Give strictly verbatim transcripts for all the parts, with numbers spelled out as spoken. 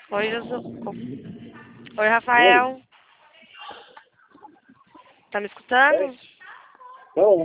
Oi, Josu... Oi, Oi, Rafael. Tá me escutando? oi, tô,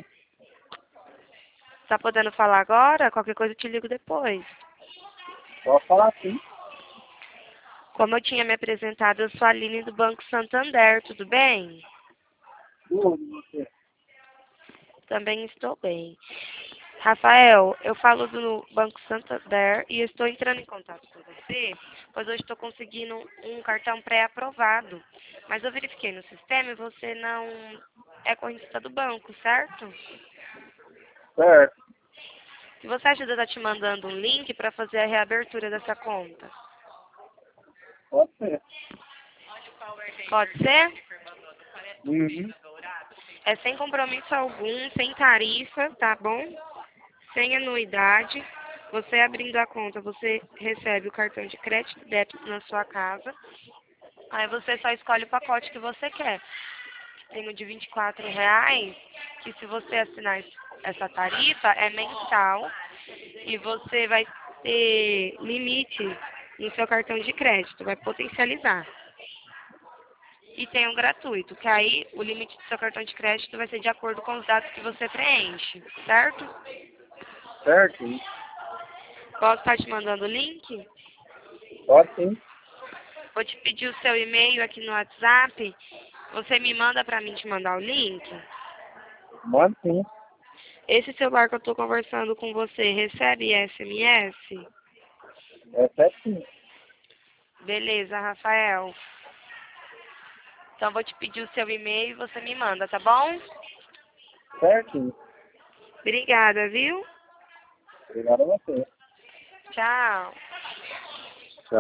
Tá podendo falar agora? Qualquer coisa eu te ligo depois. posso falar sim. Como eu tinha me apresentado, eu sou a Aline do Banco Santander, tudo bem? Tudo, você. Também estou bem. Rafael, eu falo do Banco Santander e estou entrando em contato com você, pois hoje estou conseguindo um cartão pré-aprovado. Mas eu verifiquei no sistema e você não é correntista do banco, certo? Certo, Se você ajuda, eu estar te mandando um link para fazer a reabertura dessa conta. pode ser. Pode ser? Uhum, É sem compromisso algum, sem tarifa, tá bom? Sem anuidade. Você abrindo a conta, você recebe o cartão de crédito e débito na sua casa. Aí você só escolhe o pacote que você quer. Tem o de vinte e quatro reais, que se você assinar es- essa tarifa, é mensal. E você vai ter limite no seu cartão de crédito, vai potencializar. E tem um gratuito, que aí o limite do seu cartão de crédito vai ser de acordo com os dados que você preenche, certo? certo, Posso estar te mandando o link? pode sim. Vou te pedir o seu e-mail aqui no WhatsApp. Você me manda para mim te mandar o link? Manda sim. Esse celular que eu estou conversando com você recebe S M S? É certo sim. Beleza, Rafael. Então vou te pedir o seu e-mail e você me manda, tá bom? Certo. Obrigada, viu? Obrigado a você. Tchau.